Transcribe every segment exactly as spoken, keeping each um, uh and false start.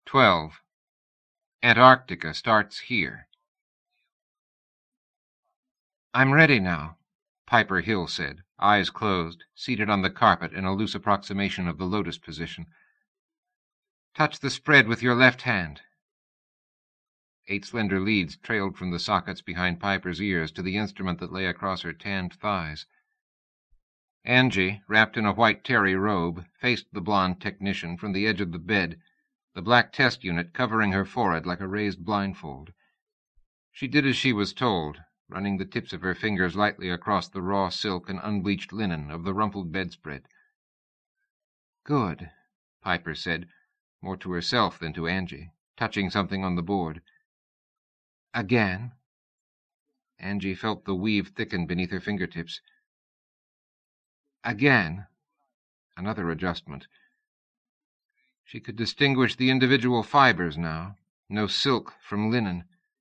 Twelve. Antarctica starts here. I'm ready now, Piper Hill said, eyes closed, seated on the carpet in a loose approximation of the lotus position. Touch the spread with your left hand. Eight slender leads trailed from the sockets behind Piper's ears to the instrument that lay across her tanned thighs. Angie, wrapped in a white terry robe, faced the blonde technician from the edge of the bed, the black test unit covering her forehead like a raised blindfold. She did as she was told, running the tips of her fingers lightly across the raw silk and unbleached linen of the rumpled bedspread. Good, Piper said, more to herself than to Angie, touching something on the board. Again. Angie felt the weave thicken beneath her fingertips. Again. Another adjustment. She could distinguish the individual fibers now, no silk from linen.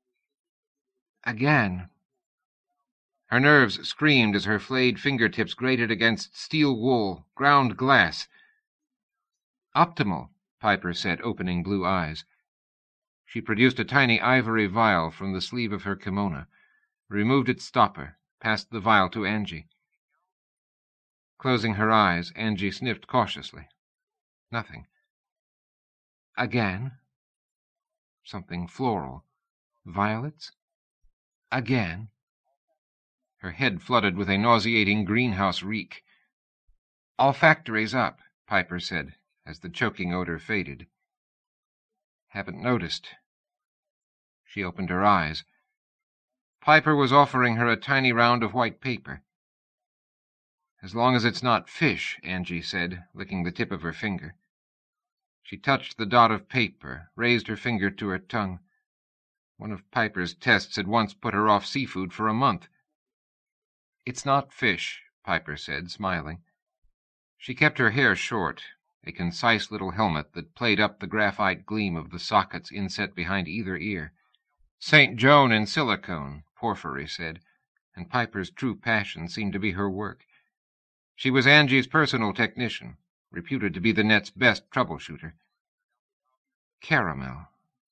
Again. Her nerves screamed as her flayed fingertips grated against steel wool, ground glass. Optimal, Piper said, opening blue eyes. She produced a tiny ivory vial from the sleeve of her kimono, removed its stopper, passed the vial to Angie. Closing her eyes, Angie sniffed cautiously. Nothing. Again. Something floral. Violets? Again. Her head flooded with a nauseating greenhouse reek. Olfactory's up, Piper said, as the choking odor faded. Haven't noticed. She opened her eyes. Piper was offering her a tiny round of white paper. As long as it's not fish, Angie said, licking the tip of her finger. She touched the dot of paper, raised her finger to her tongue. One of Piper's tests had once put her off seafood for a month. It's not fish, Piper said, smiling. She kept her hair short, a concise little helmet that played up the graphite gleam of the sockets inset behind either ear. Saint Joan in silicone, Porphyry said, and Piper's true passion seemed to be her work. She was Angie's personal technician, reputed to be the net's best troubleshooter. Caramel.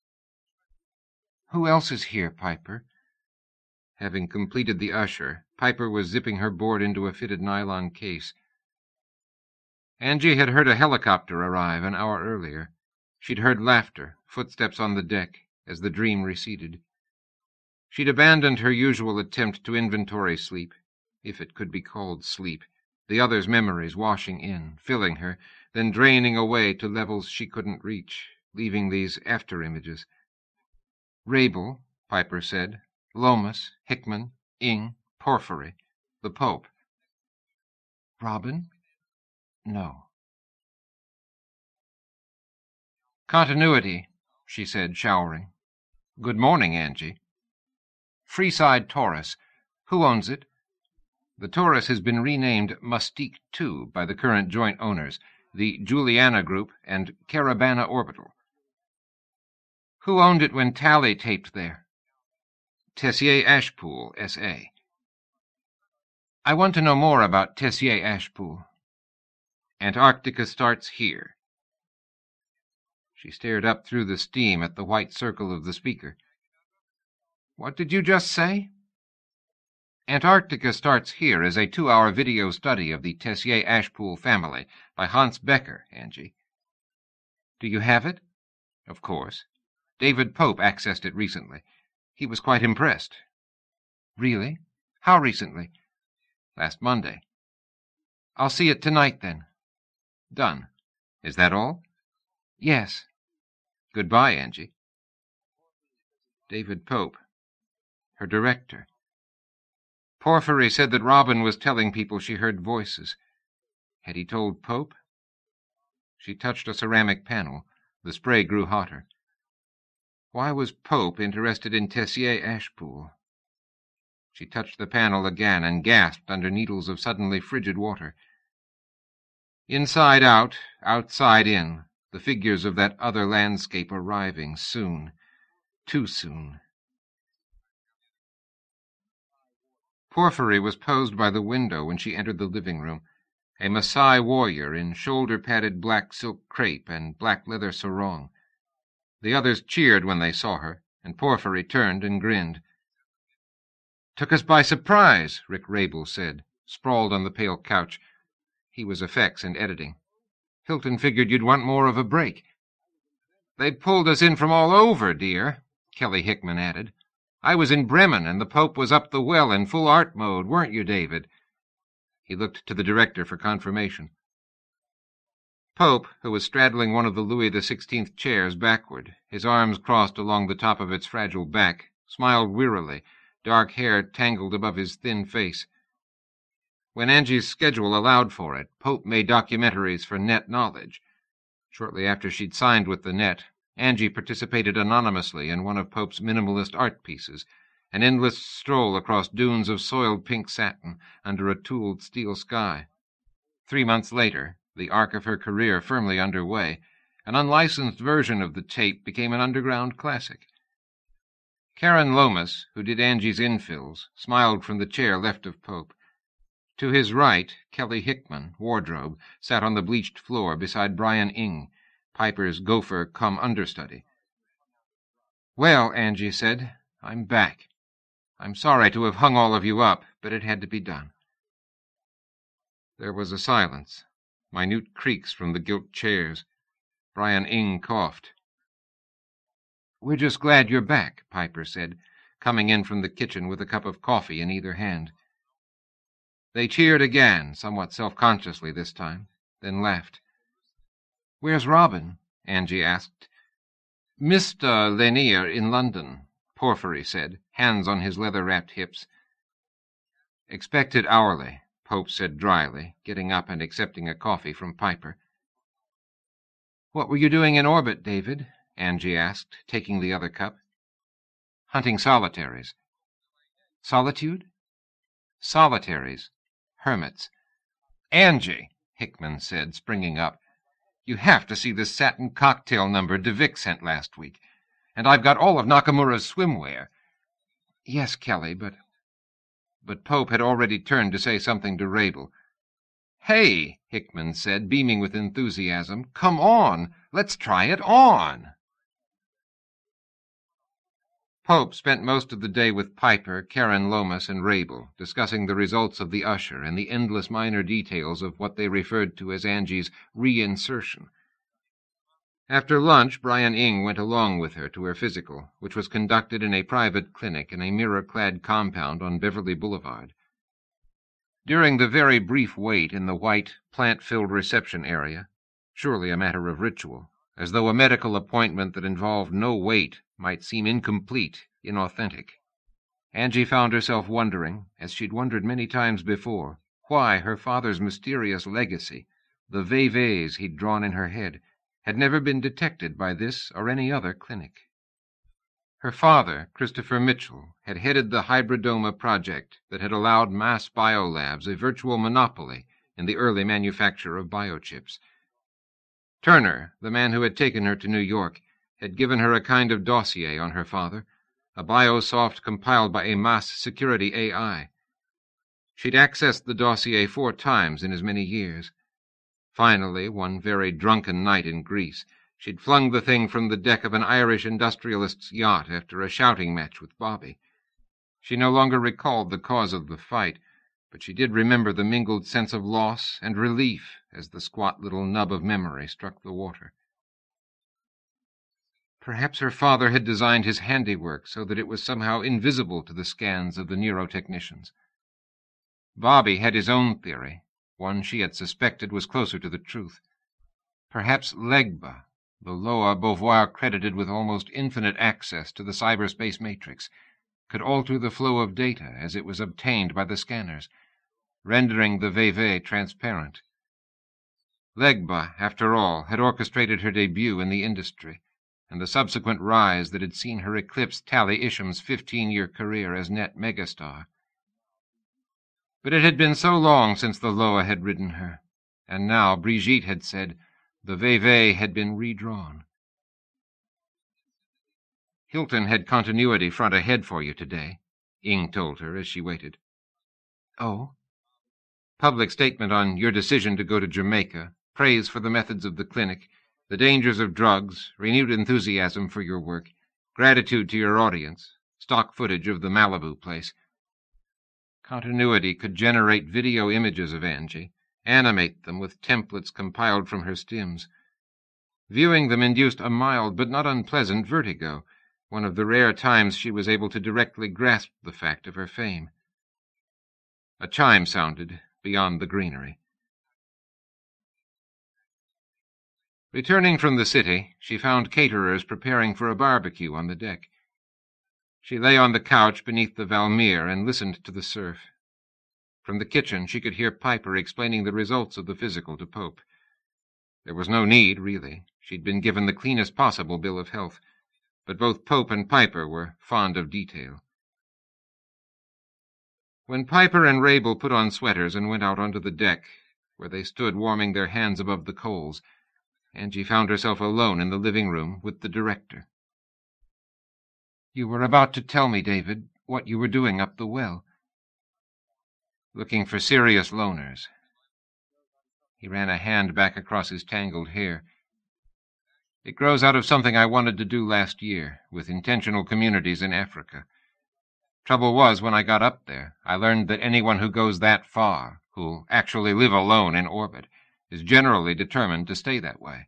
Who else is here, Piper? Having completed the usher, Piper was zipping her board into a fitted nylon case. Angie had heard a helicopter arrive an hour earlier. She'd heard laughter, footsteps on the deck, as the dream receded. She'd abandoned her usual attempt to inventory sleep, if it could be called sleep, the other's memories washing in, filling her, then draining away to levels she couldn't reach, leaving these after-images. Rabel, Piper said, Lomas, Hickman, Ing, Porphyry, the Pope. Robin? No. Continuity, she said, showering. Good morning, Angie. Freeside Taurus. Who owns it? The Taurus has been renamed Mustique two by the current joint owners, the Juliana Group and Caravana Orbital. Who owned it when Tally taped there? Tessier Ashpool, S A I want to know more about Tessier Ashpool. Antarctica starts here. She stared up through the steam at the white circle of the speaker. What did you just say? Antarctica Starts Here is a two-hour video study of the Tessier Ashpool family by Hans Becker, Angie. Do you have it? Of course. David Pope accessed it recently. He was quite impressed. Really? How recently? Last Monday. I'll see it tonight, then. Done. Is that all? Yes. Goodbye, Angie. David Pope. Her director. Porphyry said that Robin was telling people she heard voices. Had he told Pope? She touched a ceramic panel. The spray grew hotter. Why was Pope interested in Tessier Ashpool? She touched the panel again and gasped under needles of suddenly frigid water. Inside out, outside in, the figures of that other landscape arriving soon, too soon. Porphyry was posed by the window when she entered the living room, a Maasai warrior in shoulder-padded black silk crepe and black leather sarong. The others cheered when they saw her, and Porphyry turned and grinned. "Took us by surprise," Rick Rabel said, sprawled on the pale couch. He was effects and editing. "Hilton figured you'd want more of a break." "They pulled us in from all over, dear," Kelly Hickman added. "I was in Bremen, and the Pope was up the well in full art mode, weren't you, David?" He looked to the director for confirmation. Pope, who was straddling one of the Louis the Sixteenth chairs backward, his arms crossed along the top of its fragile back, smiled wearily, dark hair tangled above his thin face. When Angie's schedule allowed for it, Pope made documentaries for Net Knowledge. Shortly after she'd signed with the Net, Angie participated anonymously in one of Pope's minimalist art pieces, an endless stroll across dunes of soiled pink satin under a tooled steel sky. Three months later, the arc of her career firmly underway, an unlicensed version of the tape became an underground classic. Karen Lomas, who did Angie's infills, smiled from the chair left of Pope. To his right, Kelly Hickman, wardrobe, sat on the bleached floor beside Brian Ing, Piper's gopher cum understudy. "Well," Angie said, "I'm back. I'm sorry to have hung all of you up, but it had to be done." There was a silence, minute creaks from the gilt chairs. Brian Ing coughed. "We're just glad you're back," Piper said, coming in from the kitchen with a cup of coffee in either hand. They cheered again, somewhat self-consciously this time, then laughed. "Where's Robin?" Angie asked. "Mister Lanier in London," Porphyry said, hands on his leather-wrapped hips. "Expected hourly," Pope said dryly, getting up and accepting a coffee from Piper. "What were you doing in orbit, David?" Angie asked, taking the other cup. "Hunting solitaries." "Solitude?" "Solitaries. Hermits." "Angie," Hickman said, springing up, "you have to see this satin cocktail number DeVic sent last week. And I've got all of Nakamura's swimwear." "Yes, Kelly, but—" But Pope had already turned to say something to Rabel. "Hey," Hickman said, beaming with enthusiasm, "come on! Let's try it on!" Pope spent most of the day with Piper, Karen Lomas, and Rabel, discussing the results of the Usher and the endless minor details of what they referred to as Angie's reinsertion. After lunch, Brian Ing went along with her to her physical, which was conducted in a private clinic in a mirror-clad compound on Beverly Boulevard. During the very brief wait in the white, plant-filled reception area, surely a matter of ritual, as though a medical appointment that involved no wait might seem incomplete, inauthentic, Angie found herself wondering, as she'd wondered many times before, why her father's mysterious legacy, the Vevés he'd drawn in her head, had never been detected by this or any other clinic. Her father, Christopher Mitchell, had headed the Hybridoma project that had allowed Mass Biolabs a virtual monopoly in the early manufacture of biochips. Turner, the man who had taken her to New York, had given her a kind of dossier on her father, a biosoft compiled by a mass security A I. She'd accessed the dossier four times in as many years. Finally, one very drunken night in Greece, she'd flung the thing from the deck of an Irish industrialist's yacht after a shouting match with Bobby. She no longer recalled the cause of the fight, but she did remember the mingled sense of loss and relief as the squat little nub of memory struck the water. Perhaps her father had designed his handiwork so that it was somehow invisible to the scans of the neurotechnicians. Bobby had his own theory, one she had suspected was closer to the truth. Perhaps Legba, the Loa Beauvoir credited with almost infinite access to the cyberspace matrix, could alter the flow of data as it was obtained by the scanners, rendering the Veve transparent. Legba, after all, had orchestrated her debut in the industry, and the subsequent rise that had seen her eclipse Tally Isham's fifteen-year career as net megastar. But it had been so long since the Loa had ridden her, and now Brigitte had said the Veve had been redrawn. "Hilton had continuity front ahead for you today," Ing told her as she waited. "Oh?" "Public statement on your decision to go to Jamaica, praise for the methods of the clinic, The dangers of drugs, renewed enthusiasm for your work, gratitude to your audience, stock footage of the Malibu place. Continuity could generate video images of Angie, animate them with templates compiled from her stims. Viewing them induced a mild but not unpleasant vertigo, one of the rare times she was able to directly grasp the fact of her fame. A chime sounded beyond the greenery. Returning from the city, she found caterers preparing for a barbecue on the deck. She lay on the couch beneath the Valmir and listened to the surf. From the kitchen she could hear Piper explaining the results of the physical to Pope. There was no need, really. She'd been given the cleanest possible bill of health, but both Pope and Piper were fond of detail. When Piper and Rabel put on sweaters and went out onto the deck, where they stood warming their hands above the coals, Angie found herself alone in the living room with the director. "You were about to tell me, David, what you were doing up the well." "Looking for serious loners." He ran a hand back across his tangled hair. "It grows out of something I wanted to do last year, with intentional communities in Africa. Trouble was, when I got up there, I learned that anyone who goes that far, who'll actually live alone in orbit, is generally determined to stay that way."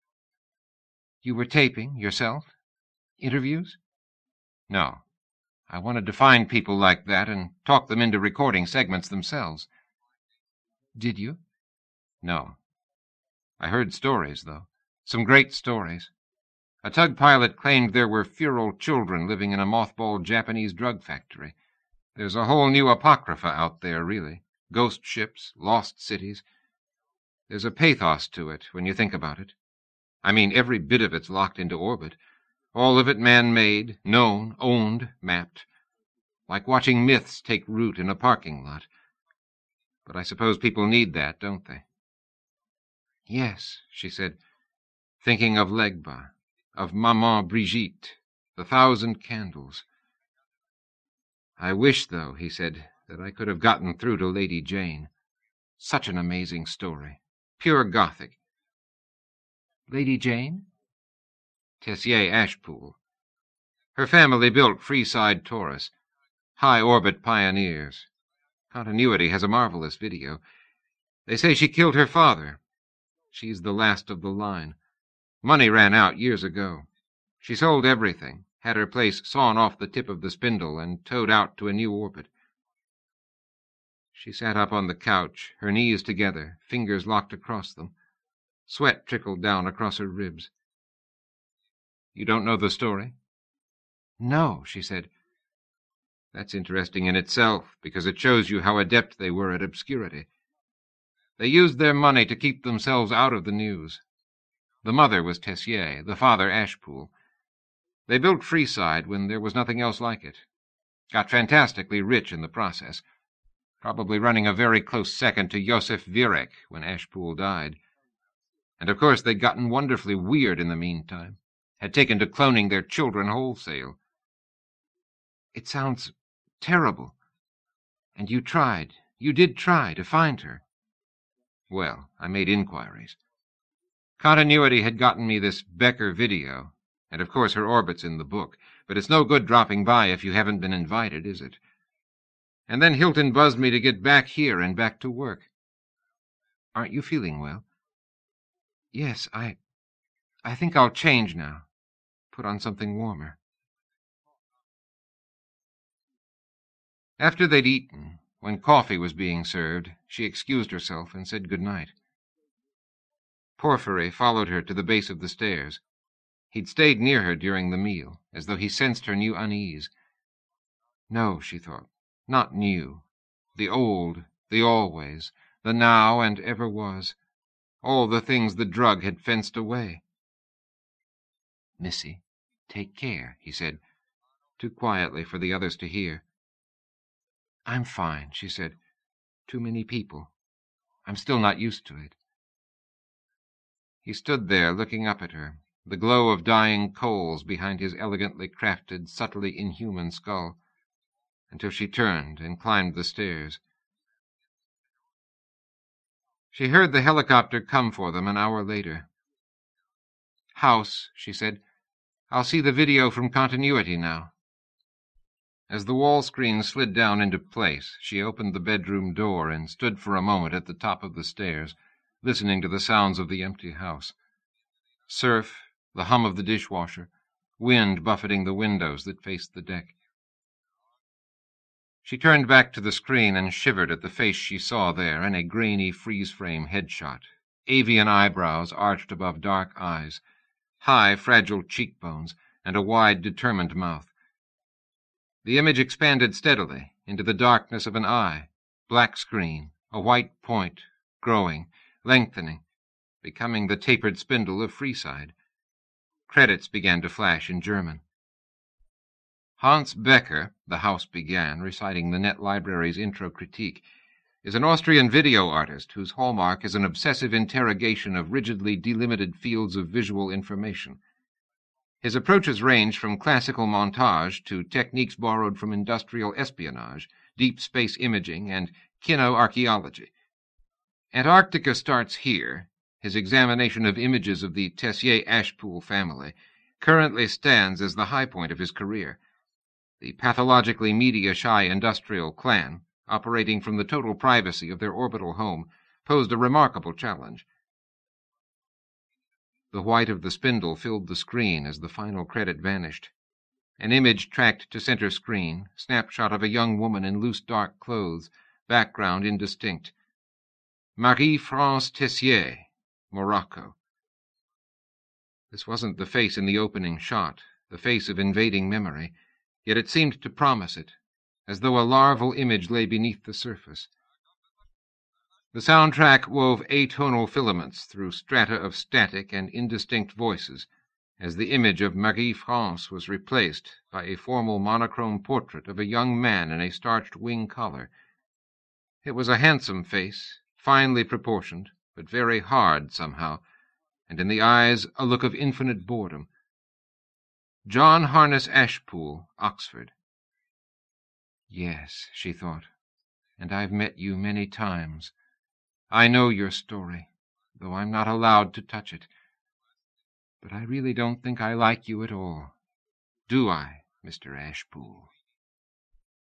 "You were taping, yourself? Interviews?" "No. I wanted to find people like that and talk them into recording segments themselves." "Did you?" "No. I heard stories, though. Some great stories. A tug pilot claimed there were feral children living in a mothballed Japanese drug factory. There's a whole new apocrypha out there, really. Ghost ships, lost cities. There's a pathos to it when you think about it. I mean, every bit of it's locked into orbit. All of it man-made, known, owned, mapped. Like watching myths take root in a parking lot. But I suppose people need that, don't they?" "Yes," she said, thinking of Legba, of Maman Brigitte, the thousand candles. "I wish, though," he said, "that I could have gotten through to Lady Jane. Such an amazing story. Pure Gothic." "Lady Jane?" "Tessier Ashpool. Her family built Freeside Taurus. High-orbit pioneers. Continuity has a marvelous video. They say she killed her father. She's the last of the line. Money ran out years ago. She sold everything, had her place sawn off the tip of the spindle and towed out to a new orbit." She sat up on the couch, her knees together, fingers locked across them. Sweat trickled down across her ribs. "You don't know the story?" "No," she said. "That's interesting in itself, because it shows you how adept they were at obscurity. They used their money to keep themselves out of the news. The mother was Tessier, the father Ashpool. They built Freeside when there was nothing else like it. Got fantastically rich in the process, probably running a very close second to Josef Virek when Ashpool died. And of course they'd gotten wonderfully weird in the meantime, had taken to cloning their children wholesale." "It sounds terrible. And you tried, you did try to find her." "Well, I made inquiries. Continuity had gotten me this Becker video, and of course her orbit's in the book, but it's no good dropping by if you haven't been invited, is it? And then Hilton buzzed me to get back here and back to work." "Aren't you feeling well?" "Yes, I... I think I'll change now. Put on something warmer." After they'd eaten, when coffee was being served, she excused herself and said good night. Porphyry followed her to the base of the stairs. He'd stayed near her during the meal, as though he sensed her new unease. No, she thought, not new. The old, the always, the now and ever was. All the things the drug had fenced away. "Missy, take care," he said, too quietly for the others to hear. "I'm fine," she said. "Too many people. I'm still not used to it." He stood there, looking up at her, the glow of dying coals behind his elegantly crafted, subtly inhuman skull, until she turned and climbed the stairs. She heard the helicopter come for them an hour later. house, she said. I'll see the video from continuity now. As the wall screen slid down into place, she opened the bedroom door and stood for a moment at the top of the stairs, listening to the sounds of the empty house. Surf, the hum of the dishwasher, wind buffeting the windows that faced the deck. She turned back to the screen and shivered at the face she saw there in a grainy freeze-frame headshot, avian eyebrows arched above dark eyes, high, fragile cheekbones, and a wide, determined mouth. The image expanded steadily into the darkness of an eye, black screen, a white point, growing, lengthening, becoming the tapered spindle of Freeside. Credits began to flash in German. Hans Becker, the house began, reciting the Net Library's intro critique, is an Austrian video artist whose hallmark is an obsessive interrogation of rigidly delimited fields of visual information. His approaches range from classical montage to techniques borrowed from industrial espionage, deep space imaging, and kinoarchaeology. Antarctica starts here. His examination of images of the Tessier-Ashpool family currently stands as the high point of his career. The pathologically media-shy industrial clan, operating from the total privacy of their orbital home, posed a remarkable challenge. The white of the spindle filled the screen as the final credit vanished. An image tracked to center screen, snapshot of a young woman in loose dark clothes, background indistinct. Marie-France Tessier, Morocco. This wasn't the face in the opening shot, the face of invading memory, yet it seemed to promise it, as though a larval image lay beneath the surface. The soundtrack wove atonal filaments through strata of static and indistinct voices, as the image of Marie-France was replaced by a formal monochrome portrait of a young man in a starched wing collar. It was a handsome face, finely proportioned, but very hard somehow, and in the eyes a look of infinite boredom. John Harness Ashpool, Oxford. Yes, she thought, and I've met you many times. I know your story, though I'm not allowed to touch it. But I really don't think I like you at all. Do I, Mister Ashpool?